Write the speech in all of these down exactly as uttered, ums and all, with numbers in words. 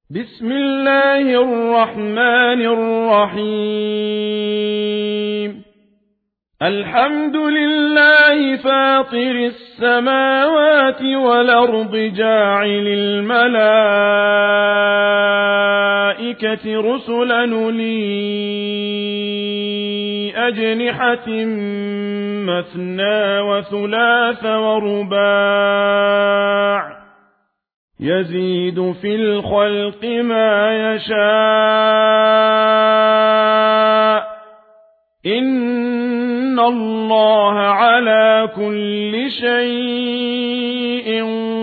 بسم الله الرحمن الرحيم الحمد لله فاطر السماوات والأرض جاعل الملائكة رسلا أولي أجنحة مثنى وثلاث ورباع يزيد في الخلق ما يشاء إن الله على كل شيء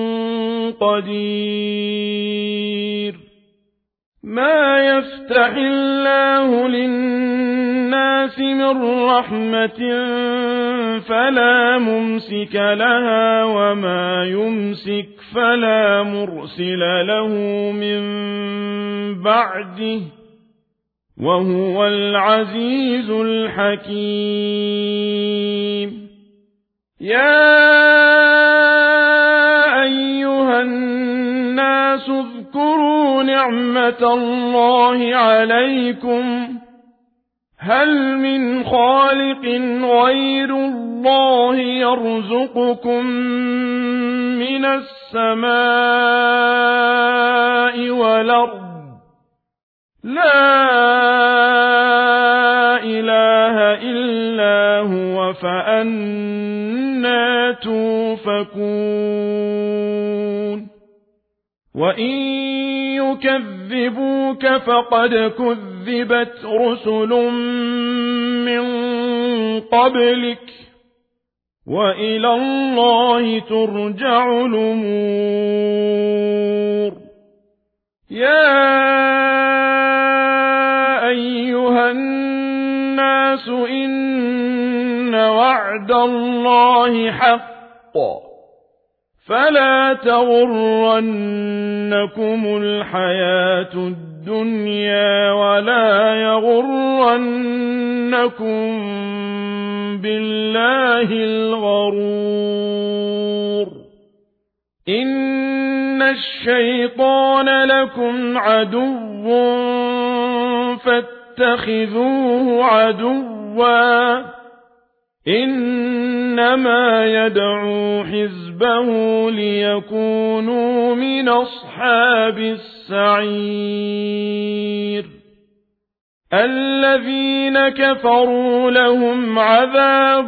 قدير ما يفتح الله للناس من رحمة فلا ممسك لها وما يمسك فلا مرسل له من بعده وهو العزيز الحكيم يا أيها الناس اذكروا نعمة الله عليكم هل من خالق غير الله يرزقكم من السماء والأرض لا إله إلا هو فأنى توفكون وإن يكذبوك فقد كذبت رسل من قبلك وإلى الله ترجع الأمور يا أيها الناس إن وعد الله حق فلا تغرنكم الحياة الدنيا ولا يغرنكم بالله الغرور إن الشيطان لكم عدو فاتخذوه عدوا إنما يدعو حزبه ليكونوا من أصحاب السعير الذين كفروا لهم عذاب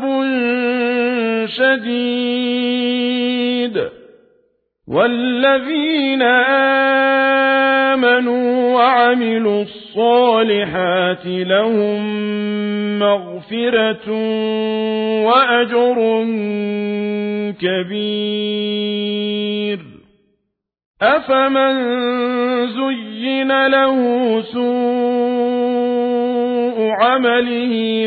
شديد والذين آمنوا وعملوا الصالحات لهم مغفرة وأجر كبير أفمن زين له سوء عمله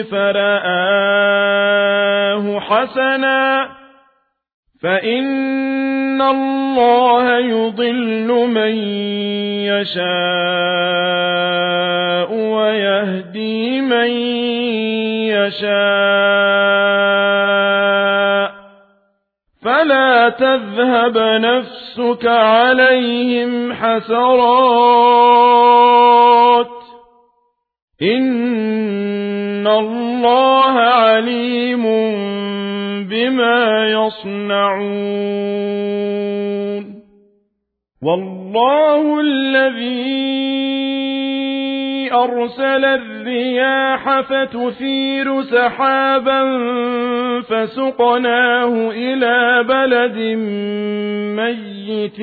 فرآه حسنا فإن الله يضل من يشاء ويهدي من يشاء فلا تذهب نفسك عليهم حسرات إن الله عليم بما يصنعون والله الذي أرسل الرياح فتثير سحابا فسقناه إلى بلد ميت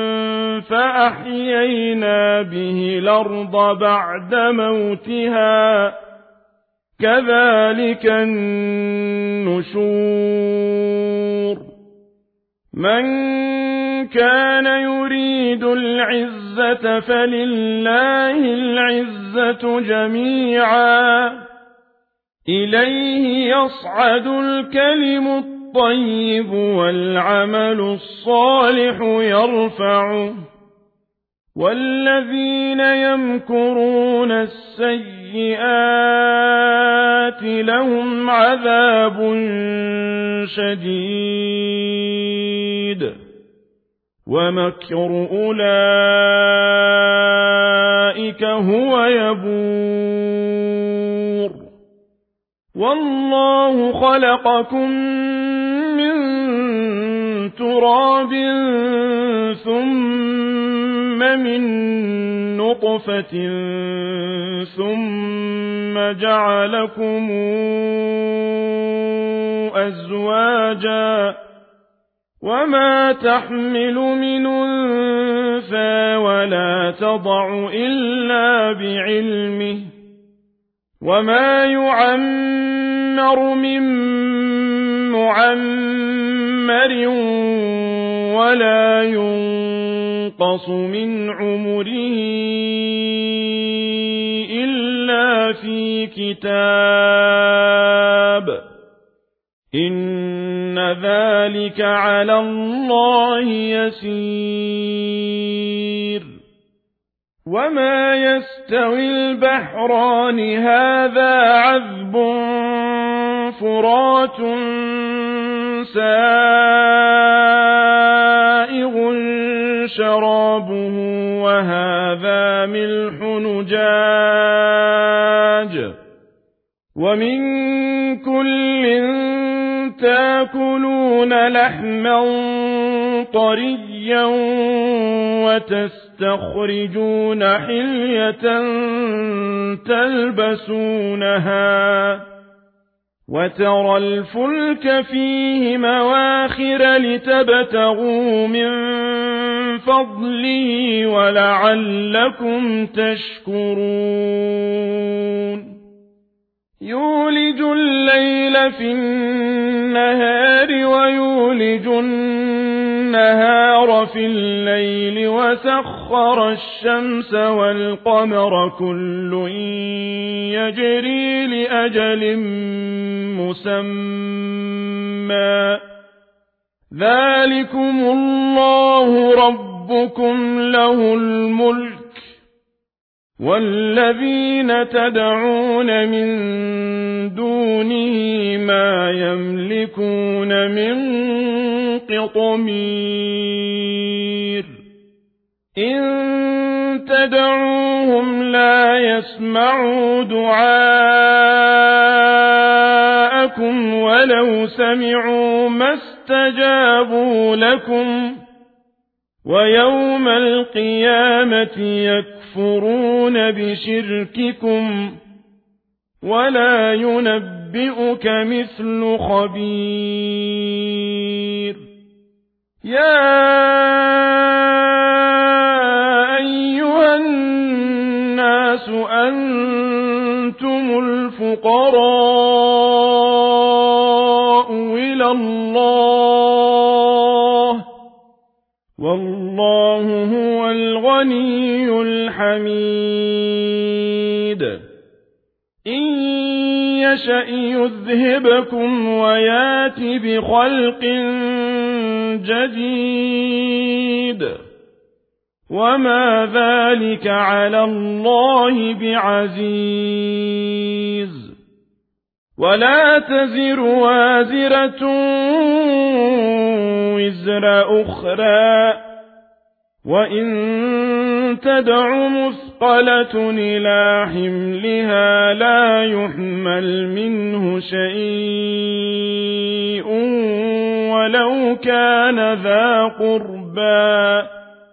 فأحيينا به الأرض بعد موتها كذلك النشور من كان يريد العزة فلله العزة جميعا إليه يصعد الكلم الطيب والعمل الصالح يرفعه والذين يمكرون السيئات لهم عذاب شديد ومكر أولئك أولئك هو يبور والله خلقكم من تراب ثم من نطفة ثم جعلكم أزواجا وما تحمل من أنثى ولا تضع إلا بعلمه وما يعمر من معمر ولا ينقص من عمره إلا في كتاب إن ذلك على الله يسير وما يستوي البحران هذا عذب فرات سائغ شرابه وهذا ملح نجاج ومن كل تأكلون لحما طريا وتستخرجون حلية تلبسونها وترى الفلك فيه مواخر لتبتغوا من فضله ولعلكم تشكرون يولج الليل في النهار ويولج النهار في الليل وسخر الشمس والقمر كل يجري لأجل مسمى ذلكم الله ربكم له الملك والذين تدعون من دونه ما يملكون من قطمير إن تدعوهم لا يسمعوا دعاءكم ولو سمعوا ما استجابوا لكم ويوم القيامة يكفرون بشرككم ولا ينبئك مثل خبير يا أيها الناس أنتم الفقراء إلى الله والله هو الغني الحميد إن يشأ يذهبكم ويات بخلق جديد وما ذلك على الله بعزيز ولا تزر وازرة وزر أخرى وإن تدع مثقلة إلى حملها لا يحمل منه شيء ولو كان ذا قربى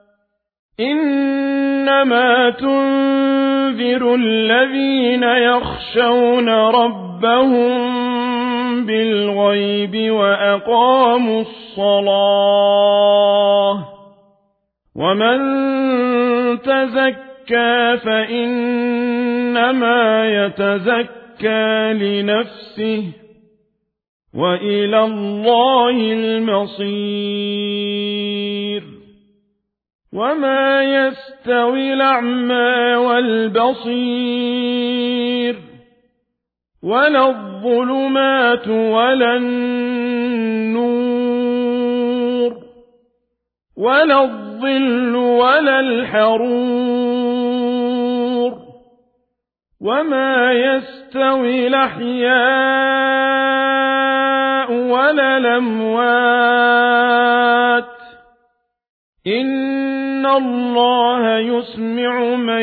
إنما تنذر الذين يخشون ربهم بالغيب وأقاموا الصلاة ومن تزكى فإنما يتزكى لنفسه وإلى الله المصير وما يستوي الأعمى والبصير ولا الظلمات ولا النور ولا الظل ولا الحرور وما يستوي الأحياء ولا الأموات إن اللَّهَ يُسْمِعُ مَن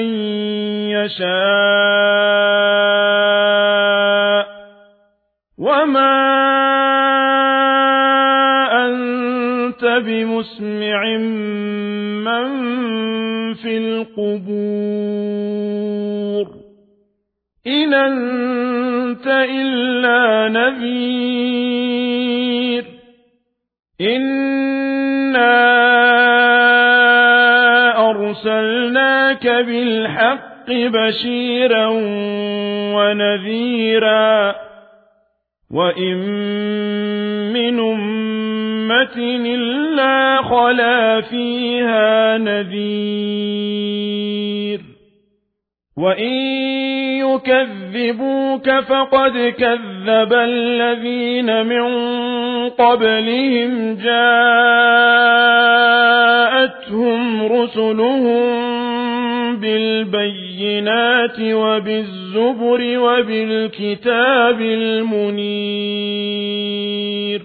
يَشَاءُ وَمَا أَنتَ بِمُسْمِعٍ مَّن فِي الْقُبُورِ إِنْ أَنتَ إِلَّا نَذِيرٌ إِنَّا أَرْسَلْنَاكَ بِالْحَقِّ بَشِيرًا وَنَذِيرًا وَإِن مِّنْ أُمَّةٍ إِلَّا خَلَا فِيهَا نَذِيرٌ وَإِن يُكَذِّبُوكَ فَقَدْ كَذَّبَ الَّذِينَ مِن قَبْلِهِمْ جَاءَتْهُمْ رُسُلُهُم بِالْبَيِّنَاتِ وَبِالزُّبُرِ وَبِالْكِتَابِ الْمُنِيرِ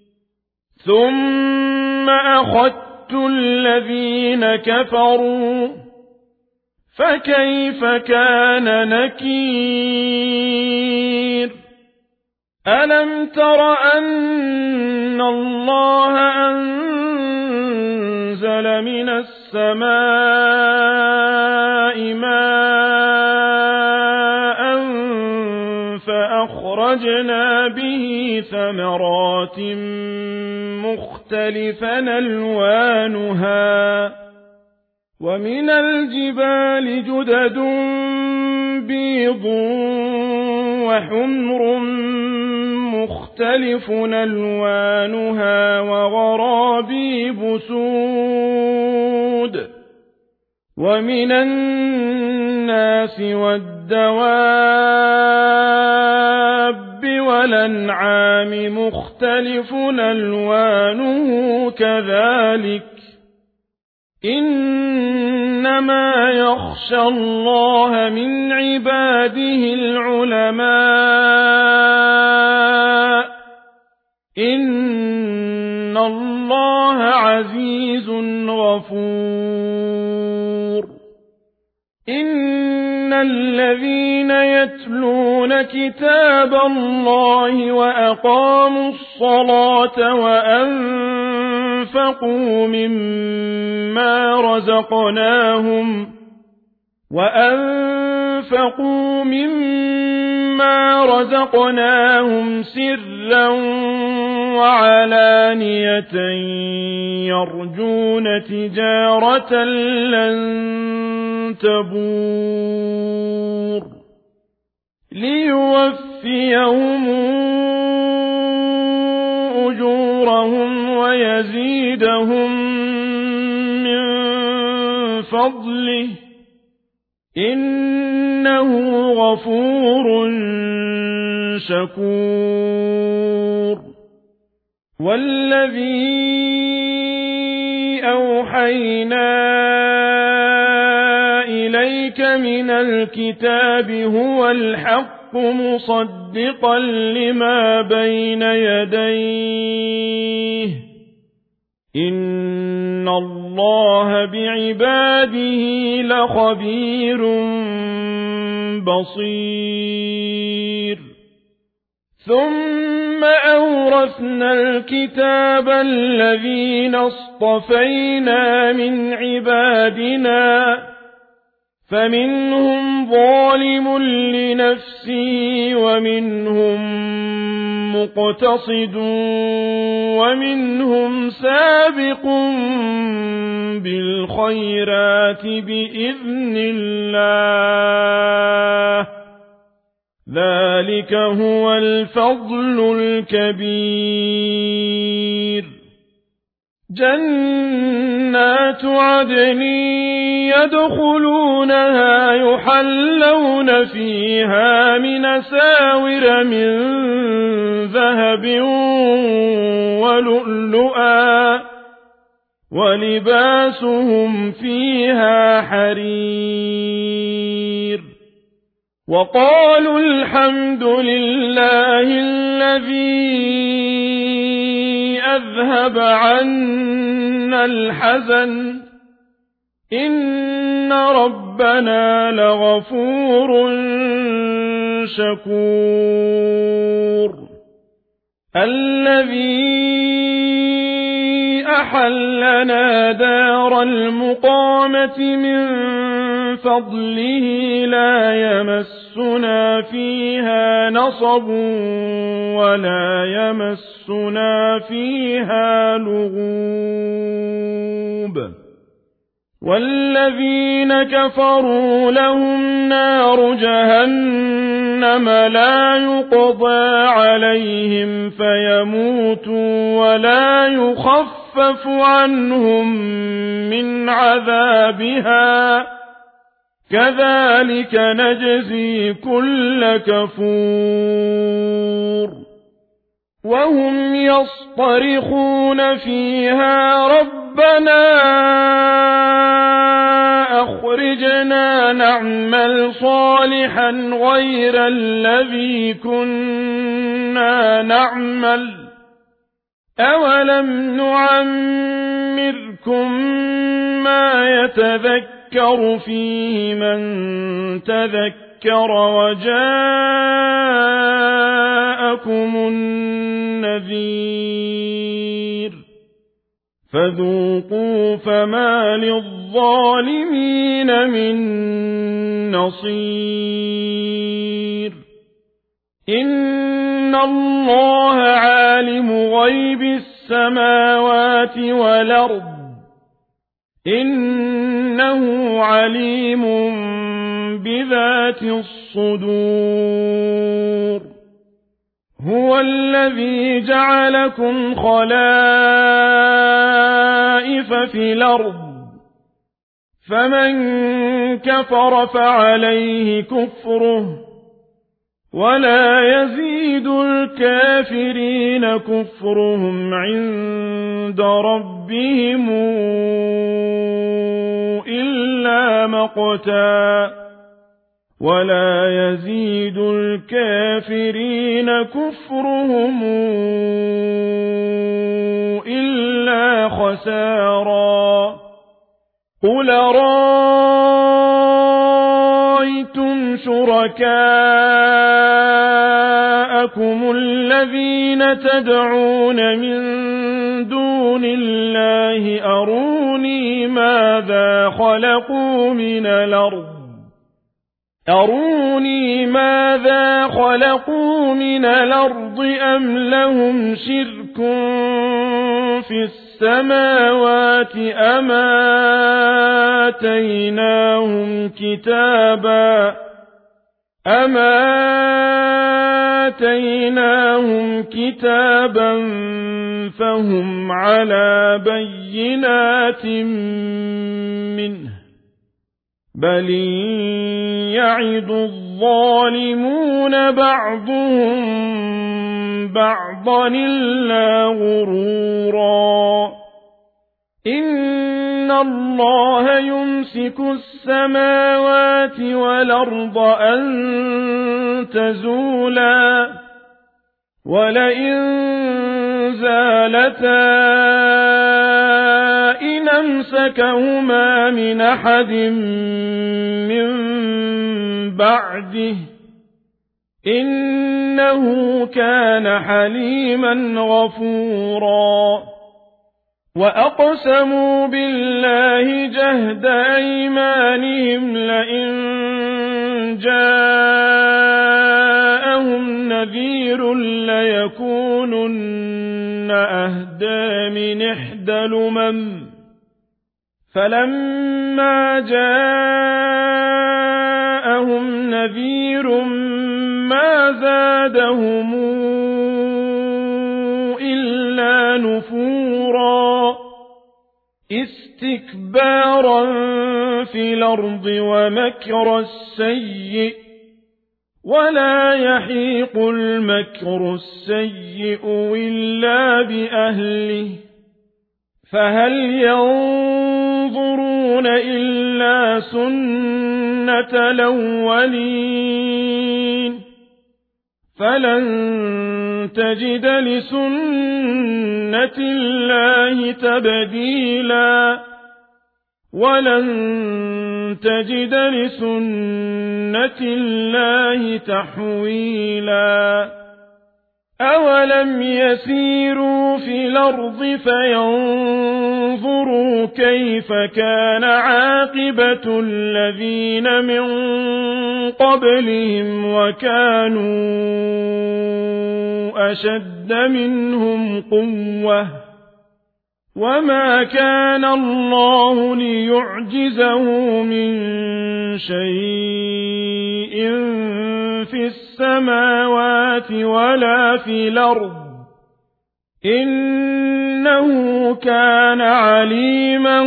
ثُمَّ أَخَذْتُ الَّذِينَ كَفَرُوا فَكَيْفَ كَانَ نَكِيرِ أَلَمْ تَرَ أَنَّ اللَّهَ أَنزَلَ مِنَ السَّمَاءِ مَاءً فَأَخْرَجْنَا بِهِ ثَمَرَاتٍ مُخْتَلِفًا أَلْوَانُهَا وَمِنَ الْجِبَالِ جُدَدٌ بِيضٌ وَحُمْرٌ مُخْتَلِفٌ أَلْوَانُهَا وَغَرَابِيبُ سُودٌ وَمِنَ النَّاسِ وَالدَّوَابِّ وَالْأَنْعَامِ مُخْتَلِفٌ أَلْوَانُهُ كَذَلِكَ إِنَّمَا يَخْشَى اللَّهَ مِنْ عِبَادِهِ الْعُلَمَاءُ إِنَّ اللَّهَ عَزِيزٌ غَفُورٌ إِنَّ الَّذِينَ يَتْلُونَ كِتَابَ اللَّهِ وَأَقَامُوا الصَّلَاةَ وَأَنفَقُوا مِمَّا رَزَقْنَاهُمْ وَأَنفَقُوا مِمَّا رَزَقْنَاهُمْ سِرًّا وَعَلَانِيَةً يَرْجُونَ تِجَارَةً لَّن تَبُورَ لِيُوَفِّيَهُمْ أُجُورَهُمْ وَيَزِيدَهُم مِّن فَضْلِهِ إِنَّهُ غَفُورٌ شَكُورٌ وَالَّذِي أَوْحَيْنَا إِلَيْكَ مِنَ الْكِتَابِ هُوَ الْحَقُّ مُصَدِّقًا لِمَا بَيْنَ يَدَيْهِ إِنَّ اللَّهَ بِعِبَادِهِ لَخَبِيرٌ بَصِيرٌ ثُمَّ أَوْرَثْنَا الْكِتَابَ الَّذِينَ اصْطَفَيْنَا مِنْ عِبَادِنَا فَمِنْهُمْ ظَالِمٌ لِنَفْسِهِ وَمِنْهُمْ مُقْتَصِدٌ وَمِنْهُمْ سَابِقٌ بِالْخَيْرَاتِ بِإِذْنِ اللَّهِ ذَلِكَ هُوَ الْفَضْلُ الْكَبِيرُ جَنَّاتُ عَدْنٍ يَدْخُلُونَهَا يُحَلَّوْنَ فِيهَا مِنْ أَسَاوِرَ مِنْ ذَهَبٍ وَلُؤْلُؤًا وَلِبَاسُهُمْ فِيهَا حَرِيرٌ وَقَالُوا الْحَمْدُ لِلَّهِ الَّذِي أَذْهَبَ عَنَّا الْحَزَنَ إن ربنا لغفور شكور الذي أحلنا دار المقامة من فضله لا يمسنا فيها نصب ولا يمسنا فيها لغوب والذين كفروا لهم نار جهنم لا يقضى عليهم فيموتوا ولا يخفف عنهم من عذابها كذلك نجزي كل كفور وهم يصطرخون فيها ربنا أخرجنا نعمل صالحا غير الذي كنا نعمل أولم نعمركم ما يتذكر فيه من تذكر وجاءكم النذير فذوقوا فما للظالمين من نصير إن الله عالم غيب السماوات والأرض إنه عليم بذات الصدور هو الذي جعلكم خلائف في الأرض فمن كفر فعليه كفره ولا يزيد الكافرين كفرهم عند ربهم إلا مقتا ولا يزيد الكافرين كفرهم إلا خسارا قل رأيتم شركاءكم الذين تدعون من دون الله أروني ماذا خلقوا من الأرض أروني ماذا خلقوا من الأرض أم لهم شرك في السماوات أم آتيناهم كتابا أم آتيناهم كتابا فهم على بينات منه بل يعد الظالمون بعضهم بعضا إلا غرورا إن الله يمسك السماوات والأرض أن تزولا ولئن زالتا إن أمسكهما من أحد من بعده إنه كان حليما غفورا وأقسموا بالله جهد أيمانهم لئن جاءهم نذير ليكونن أهدى من إحدى الأمم فلما جاءهم نذير ما زادهم إلا نفورا استكبارا في الأرض ومكر السيء ولا يحيق المكر السيء إلا بأهله فهل ينظرون إلا سنة الأولين فلن تجد لسنة الله تبديلا ولن تجد لسنة الله تحويلا أولم يسيروا في الأرض فينظروا كيف كان عاقبة الذين من قبلهم وكانوا أشد منهم قوة وما كان الله ليعجزه من شيء في السماوات ولا في الأرض إنه كان عليما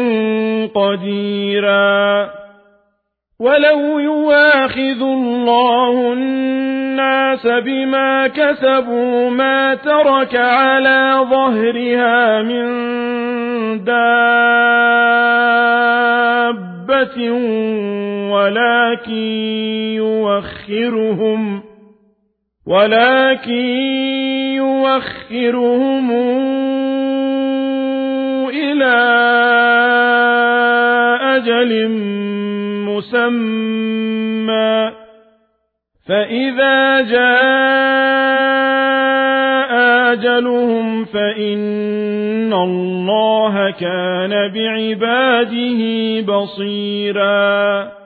قديرا ولو يواخذ الله الناس بما كسبوا ما ترك على ظهرها من دابة ولكن يوخرهم ولكن يوخرهم إلى أجل مسمى فإذا جاء أجلهم فإن الله كان بعباده بصيرا